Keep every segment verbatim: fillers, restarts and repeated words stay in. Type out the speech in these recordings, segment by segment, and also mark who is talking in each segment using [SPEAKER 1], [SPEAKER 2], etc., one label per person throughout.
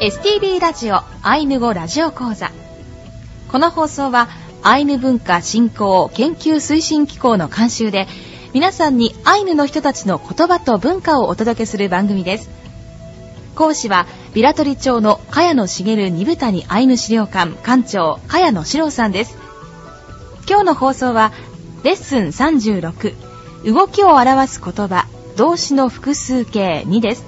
[SPEAKER 1] エスティービー ラジオアイヌ語ラジオ講座。この放送はアイヌ文化振興研究推進機構の監修で、皆さんにアイヌの人たちの言葉と文化をお届けする番組です。講師はビラトリ町の茅野茂二部谷アイヌ資料館館長茅野史郎さんです。今日の放送はレッスンさんじゅうろく、動きを表す言葉動詞の複数形にです。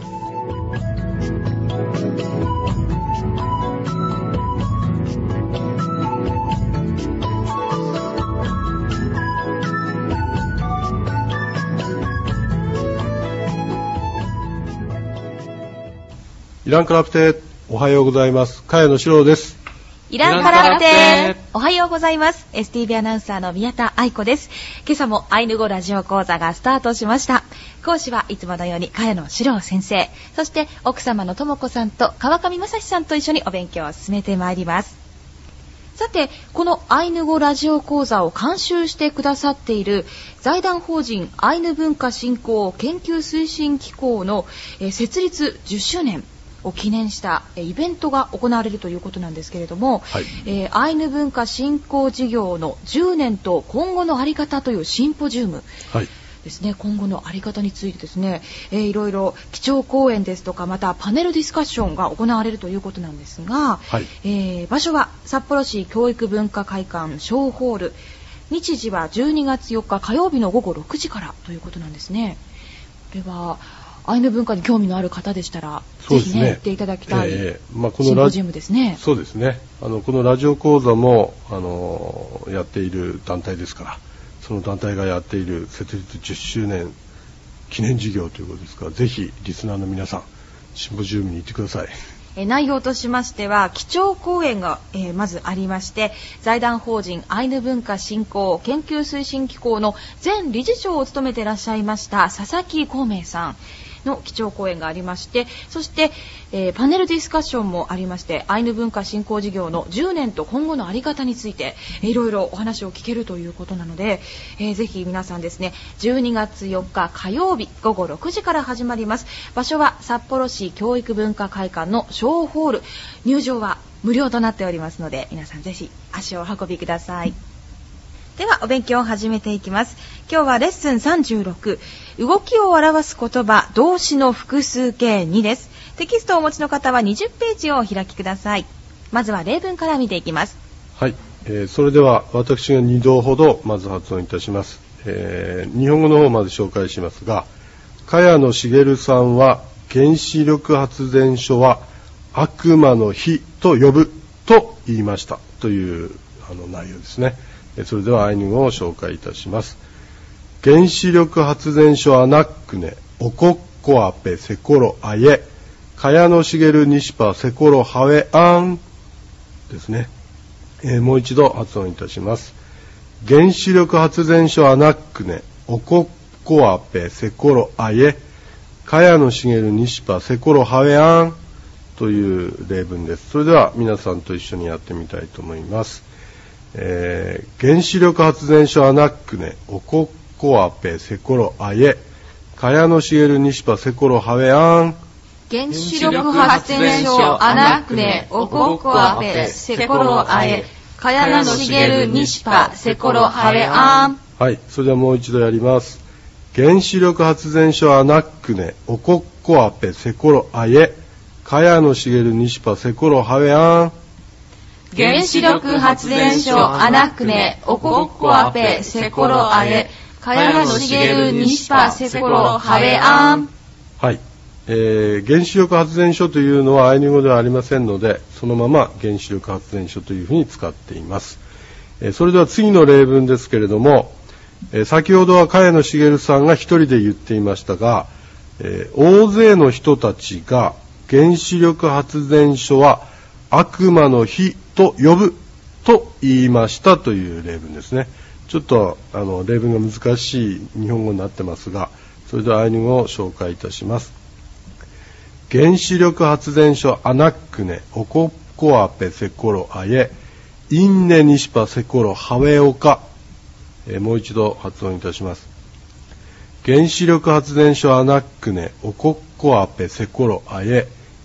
[SPEAKER 2] イランカラプテ、おはようございます。茅野史郎です。
[SPEAKER 1] イランカラプテ、おはようございます。エスティービー アナウンサーの宮田愛子です。今朝もアイヌ語ラジオ講座がスタートしました。講師はいつものように茅野史郎先生、そして奥様の智子さんと川上正史さんと一緒にお勉強を進めてまいります。さて、このアイヌ語ラジオ講座を監修してくださっている財団法人アイヌ文化振興研究推進機構の、えー、設立じゅっしゅうねんを記念したイベントが行われるということなんですけれども、はい、えー、アイヌ文化振興事業のじゅうねんと今後の在り方というシンポジウムですね、はい、今後の在り方についてですね、えー、いろいろ基調講演ですとか、またパネルディスカッションが行われるということなんですが、はい、えー、場所は札幌市教育文化会館小ホール、日時はじゅうにがつよっか火曜日のごごろくじからということなんですね。これはアイヌ文化に興味のある方でしたら、ぜひね、行っていただきたい、えーまあ、このシンポジウムですね。
[SPEAKER 2] そうですね。あのこのラジオ講座もあのやっている団体ですから、その団体がやっている設立じゅっしゅうねん記念事業ということですから、ぜひリスナーの皆さんシンポジウムに行ってください。
[SPEAKER 1] え内容としましては、基調講演が、えー、まずありまして、財団法人アイヌ文化振興研究推進機構の前理事長を務めていらっしゃいました佐々木孔明さんの基調講演がありまして、そして、えー、パネルディスカッションもありまして、アイヌ文化振興事業のじゅうねんと今後の在り方について、えー、いろいろお話を聞けるということなので、えー、ぜひ皆さんですね、じゅうにがつよっか火曜日ごごろくじから始まります。場所は札幌市教育文化会館の小ホール、入場は無料となっておりますので、皆さんぜひ足をお運びください。ではお勉強を始めていきます。今日はレッスンさんじゅうろく、動きを表す言葉動詞の複数形にです。テキストをお持ちの方はにじゅっページをお開きください。まずは例文から見ていきます。
[SPEAKER 2] はい、えー、それでは私がにどほどまず発音いたします。えー、日本語の方まで紹介しますが、茅野茂さんは原子力発電所は悪魔の火と呼ぶと言いましたというあの内容ですね。それではアイヌ語を紹介いたします。原子力発電所アナックネオコッコアペセコロアエ茅野茂ニシパセコロハウェアンですね、えー、もう一度発音いたします。原子力発電所アナックネオコッコアペセコロアエ茅野茂ニシパセコロハウェアンという例文です。それでは皆さんと一緒にやってみたいと思います。えー、原子力発電所アナックネオコッコアペセコロアエ茅野茂ニシパセコロハウェアン。
[SPEAKER 1] 原子力発電所アナックネオコッコアペセコロアエ茅野茂ニシパセコロハウェアン。
[SPEAKER 2] はい、それではもう一度やります。原子力発電所アナックネオコッコアペセコロアエ茅野茂ニシパセコロハウェアン。
[SPEAKER 1] 原子力発電所アナックネオコッコアペセコロアエ茅野茂ニシパセコロハウェアン。
[SPEAKER 2] はい、えー、原子力発電所というのはアイヌ語ではありませんので、そのまま原子力発電所というふうに使っています。えー、それでは次の例文ですけれども、えー、先ほどは茅野茂さんが一人で言っていましたが、えー、大勢の人たちが原子力発電所は悪魔の火と呼ぶと言いましたという例文ですね。ちょっとあの例文が難しい日本語になってますが、それではアイヌ語を紹介いたします。原子力発電所アナックネオコッコアペセコロアエインネニシパセコロハウェオカ、えー、もう一度発音いたします。原子力発電所アナックネオコッコアペセコロアエ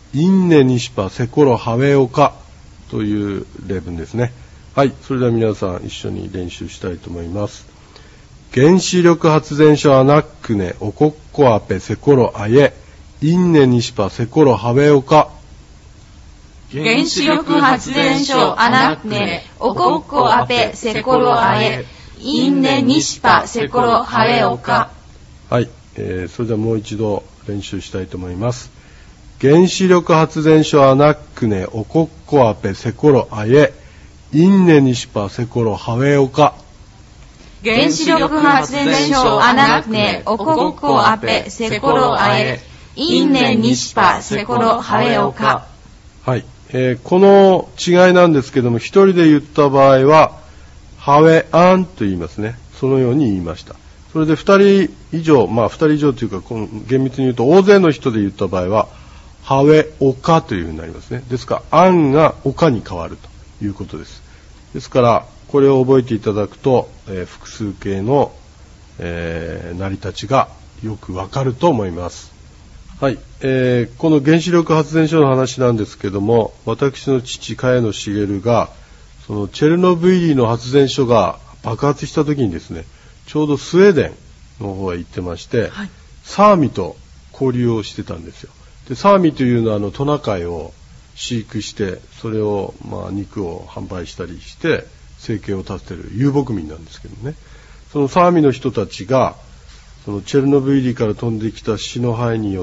[SPEAKER 2] インネニシパセコロハウェオカという例文ですね。はい、それでは皆さん一緒に練習したいと思います。原子力発電所アナックネオコッコアペセコロアエインネニシパセコロハウェオカ。
[SPEAKER 1] 原子力発電所アナックネオコッコアペセコロアエインネニシパセコロハウェオカ。
[SPEAKER 2] はい、えー、それではもう一度練習したいと思います。原子力発電所アナックネオコッコアペセコロアエインネニシパセコロハウェオカ。
[SPEAKER 1] 原子力発電所アナックネオコッコアペセコロアエインネニシパセコロハウェオカ。
[SPEAKER 2] はい、えー、この違いなんですけども、一人で言った場合はハウェアンと言いますね。そのように言いました。それで二人以上、まあ二人以上というか、この厳密に言うと大勢の人で言った場合はハウェオカというふうになりますね。ですからアンがオカに変わるということです。ですからこれを覚えていただくと、えー、複数形の、えー、成り立ちがよくわかると思います。はい、えー、この原子力発電所の話なんですけども、私の父茅野茂がそのチェルノブイリの発電所が爆発した時にですね、ちょうどスウェーデンの方へ行ってまして、はい、サーミと交流をしてたんですよ。でサーミというのはあのトナカイを飼育して、それをまあ肉を販売したりして生計を立てている遊牧民なんですけどね、そのサーミの人たちがそのチェルノブイリから飛んできた死の灰によって、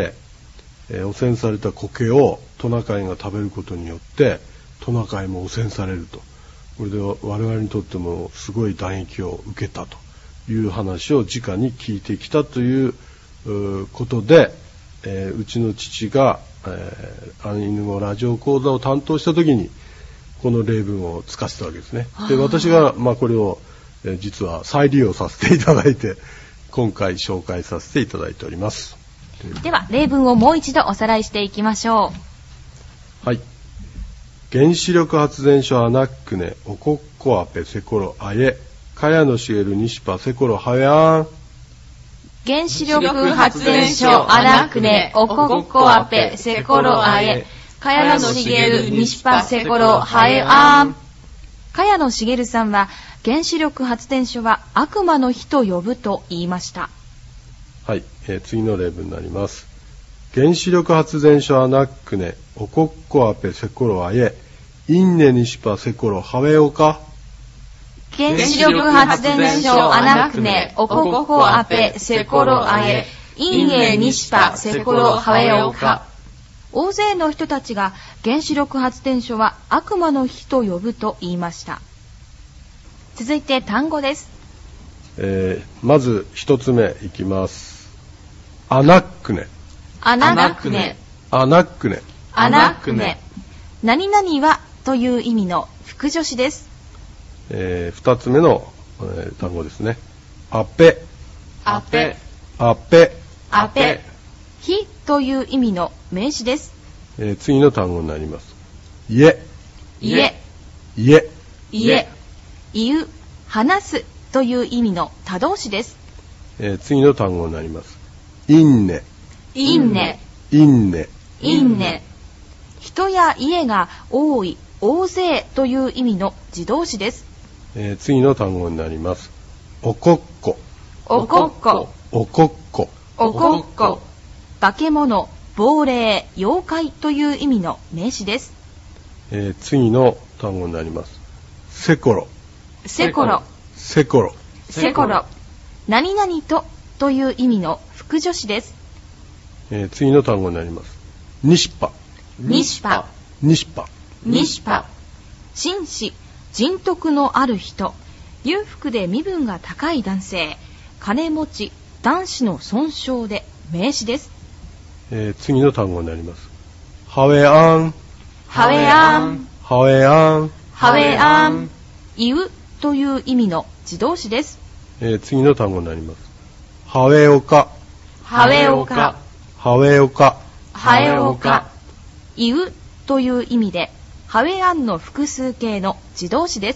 [SPEAKER 2] えー、汚染された苔をトナカイが食べることによってトナカイも汚染されると。これで我々にとってもすごい打撃を受けたという話を直に聞いてきたということで、えー、うちの父が、えー、アイヌ語ラジオ講座を担当した時にこの例文を使ってたわけですね。で私が、まあ、これを、えー、実は再利用させていただいて今回紹介させていただいております。
[SPEAKER 1] では例文をもう一度おさらいしていきましょ
[SPEAKER 2] う。はい、原子力発電所アナックネオコッコアペセコロアエ茅野茂ニシパセコロハウェアン。
[SPEAKER 1] 原子力発電所アナックネオコッコアペセコロアエ茅野茂ニシパセコロハウェアン。茅野茂さんは原子力発電所は悪魔の日と呼ぶと言いました。
[SPEAKER 2] はい、えー、次の例文になります。原子力発電所アナックネオコッコアペセコロアエインネニシパセコロハウェオカ。
[SPEAKER 1] 原子力発電所アナックネオコッコアペセコロアエインネニシパセコロハウェオカ。大勢の人たちが原子力発電所は悪魔の日と呼ぶと言いました。続いて単語です。
[SPEAKER 2] えー、まず一つ目いきます。アナックネ。
[SPEAKER 1] アナックネ。
[SPEAKER 2] アナックネ。
[SPEAKER 1] アナックネ。何々はという意味の副助詞です。
[SPEAKER 2] えー、二つ目の、えー、単語ですね。アペ。
[SPEAKER 1] アペ。
[SPEAKER 2] アペ。
[SPEAKER 1] アペ。日という意味の名詞です。
[SPEAKER 2] えー、次の単語になります。家。
[SPEAKER 1] 家。
[SPEAKER 2] 家。
[SPEAKER 1] 家。言う、話すという意味の他動詞です。
[SPEAKER 2] えー、次の単語になります。インネ。
[SPEAKER 1] インネ。
[SPEAKER 2] インネ。
[SPEAKER 1] インネ。人や家が多い、大勢という意味の自動詞です。
[SPEAKER 2] えー、次の単語になります。おこっこ。
[SPEAKER 1] おこっこ。
[SPEAKER 2] おこっこ。
[SPEAKER 1] おこっこ。化け物、亡霊、妖怪という意味の名詞です。
[SPEAKER 2] えー、次の単語になります。セコロ。
[SPEAKER 1] セコロ。
[SPEAKER 2] セコロ。
[SPEAKER 1] セコロ。何々とという意味の副助詞です。
[SPEAKER 2] えー、次の単語になります。ニシパ。
[SPEAKER 1] ニシパ。
[SPEAKER 2] ニシパ。
[SPEAKER 1] ニシパ。紳士、人徳のある人、裕福で身分が高い男性、金持ち、男子の尊称で名詞です。
[SPEAKER 2] えー、次の単語になります。ハウェアン。
[SPEAKER 1] ハウェアン。
[SPEAKER 2] ハウェアン。
[SPEAKER 1] ハウェアン。言うという意味の自動詞です。
[SPEAKER 2] えー、次の単語になります。ハウェオカ。
[SPEAKER 1] ハウェオカ。
[SPEAKER 2] ハウェオカ。
[SPEAKER 1] ハウェオカ。言うという意味でハウェアンの複数形の自動詞です。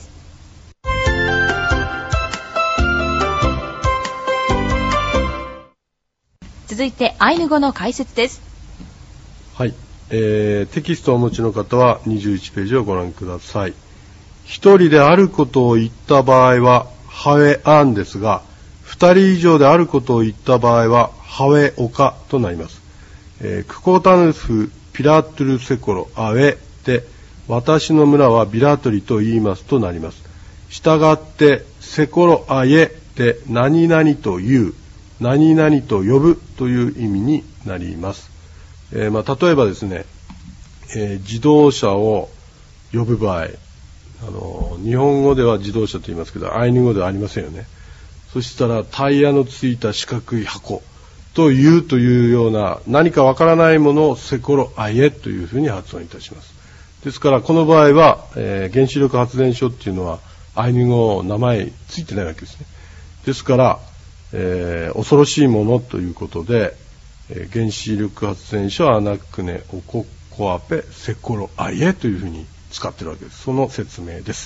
[SPEAKER 1] 続いてアイヌ語の解説です。
[SPEAKER 2] はい、 えー、テキストをお持ちの方はにじゅういちページをご覧ください。一人であることを言った場合はハウェアンですが、二人以上であることを言った場合はハウェオカとなります。えー、クコタヌフピラトゥルセコロアウェで、私の村はビラトリと言いますとなります。したがってセコロアイエで何々と言う、何々と呼ぶという意味になります。えーまあ、例えばですね、えー、自動車を呼ぶ場合、あの日本語では自動車と言いますけど、アイヌ語ではありませんよね。そしたらタイヤのついた四角い箱というというような何かわからないものをセコロアイエというふうに発音いたします。ですからこの場合は、えー、原子力発電所っていうのはアイヌ語名前ついてないわけですね。ですから、えー、恐ろしいものということで、えー、原子力発電所アナクネオココアペセコロアイエというふうに使っているわけです。その説明です。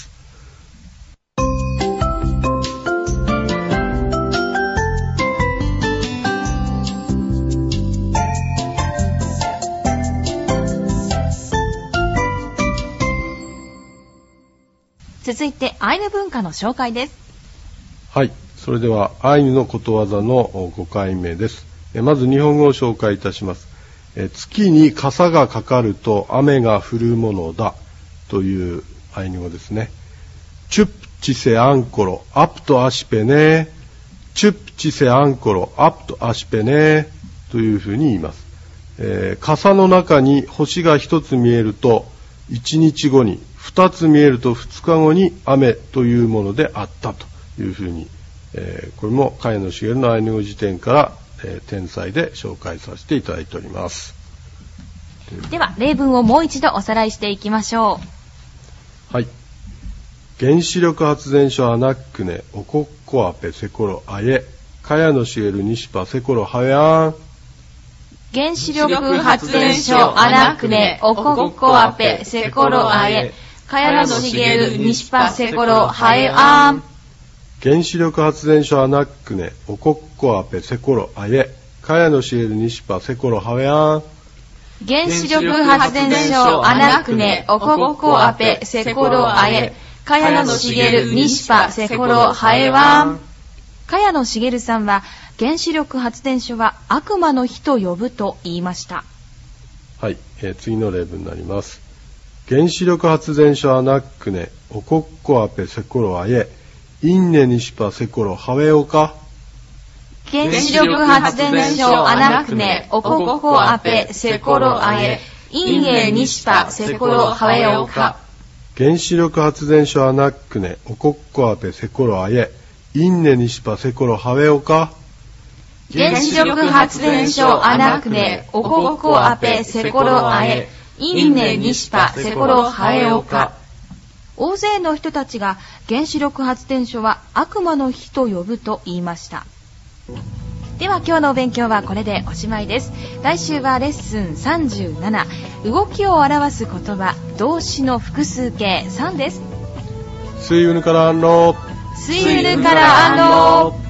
[SPEAKER 1] 続いてアイヌ文化の紹介です。
[SPEAKER 2] はい、それではアイヌのことわざのごかいめです。えまず日本語を紹介いたします。え月に傘がかかると雨が降るものだというアイヌ語ですね。チュップチセアンコロアプトアシペネ、チュップチセアンコロアプトアシペネというふうに言います。えー、傘の中に星が一つ見えると一日後に、二つ見えると二日後に雨というものであったというふうに、えー、これも茅野茂のアイヌ語辞典から、えー、天才で紹介させていただいております。
[SPEAKER 1] では例文をもう一度おさらいしていきましょ
[SPEAKER 2] う。はい。原子力発電所アナックネオコッコアペセコロアエ茅野茂ニシパセコロハヤーン。
[SPEAKER 1] 原子力発電所アナクネオコッコアペセコロアエ茅野茂ニシパセコロハエアン。
[SPEAKER 2] 原子力発電所アナックネオコッコアペセコロアエ茅野茂ニシパセコロハエアン。
[SPEAKER 1] 原子力発電所アナクネオコッコアペセコロアエ茅野茂ニシパセコロハエワン。茅野茂さんは原子力発電所は悪魔の火と呼ぶと言いました。
[SPEAKER 2] はい、えー、次の例文になります。原子力発電所アナックネオコッコアペセコロアエインネニシパセコロハウェオカ。
[SPEAKER 1] 原子力発電所アナクネオコッコアペセコロアエインネニシパセコロハウェオカ。
[SPEAKER 2] 原子力発電所アナックネオコッコアペセコロアエインネニシパセコロハウェオカ。
[SPEAKER 1] 原子力発電所アナクネオコッコアペセコロアエインネニシパセコロハエオカ。大勢の人たちが原子力発電所は悪魔の火と呼ぶと言いました。では今日のお勉強はこれでおしまいです。来週はレッスンさんじゅうなな、動きを表す言葉動詞の複数形さんです。
[SPEAKER 2] スイウヌからアンロー
[SPEAKER 1] スイウヌからアンロー